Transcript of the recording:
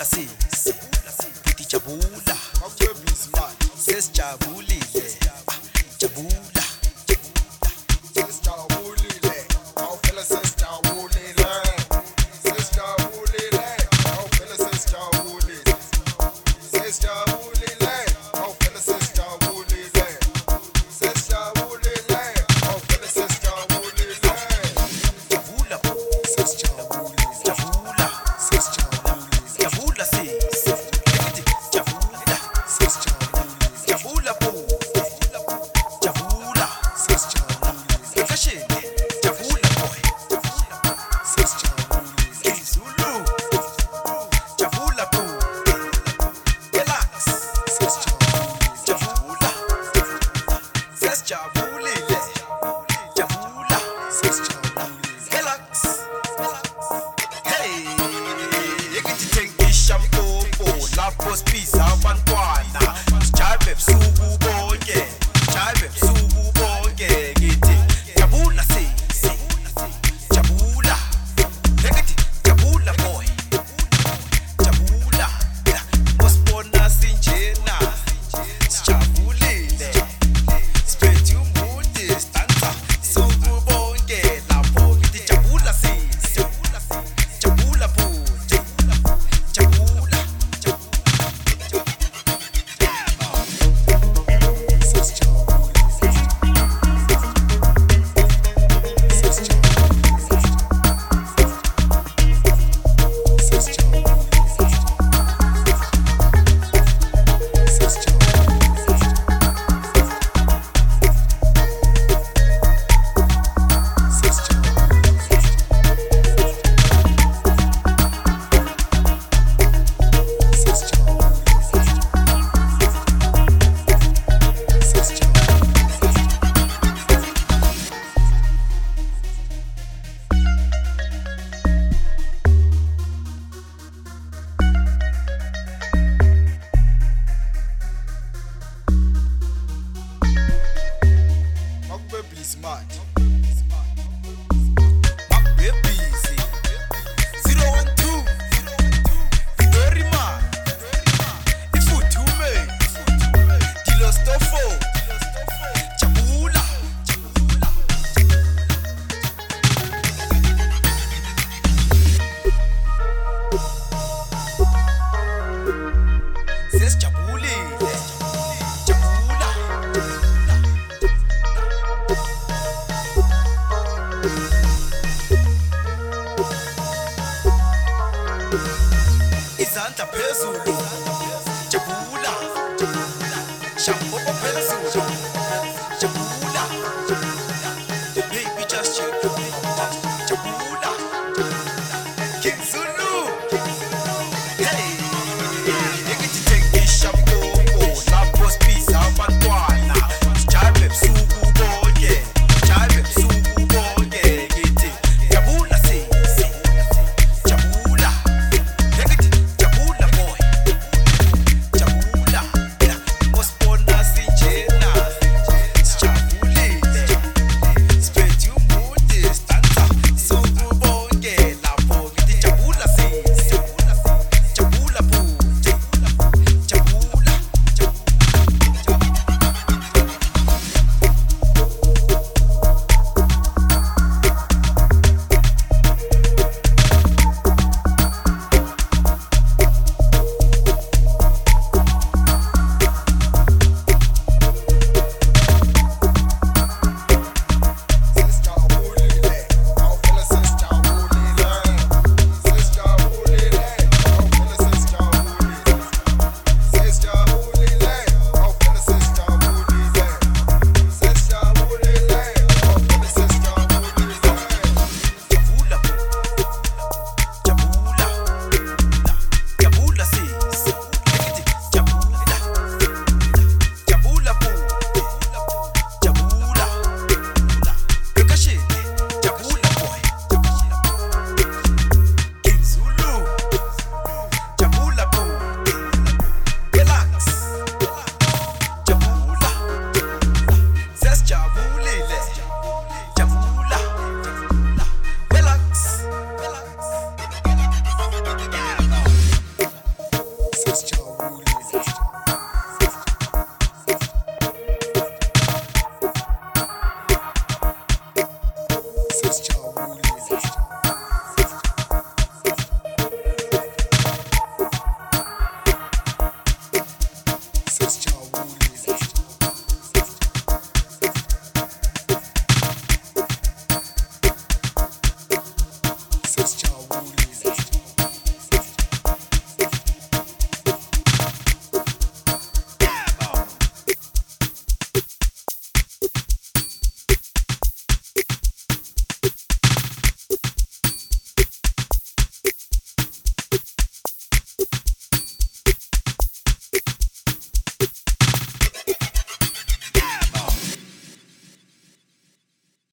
si futhi jabula sesijabulile jabula sesijabulile awuvele sesijabulile sesijabulile awuvele sesijabulile sesijabulile awuvele sesijabulile sesijabulile awuvele sesijabulile jabula sesijabulile jabula sesijabulile jabula si jabula sesijabulile jabula bo jabula sesijabulile kashene jabula boy sesijabulile Zulu jabula bo relax sesijabulile jabula sesijabulile jabula sesijabulile relax hey ekuthengisha mpopo lapho sibiza abantwana sijabe busuku bonke sijabe busuku bonke ngithi jabula si jabula ngithi jabula boy jabula usibona sinjena sijabulile siphethe umundi sidansa suku bonke lapho ngithi jabula si jabula bo jabula makube busy manje Makube busy 012 Victorima Ifuthume Dilostofo Jabula Sesijabulile jabula izandla phezulu jabula shambo phezulu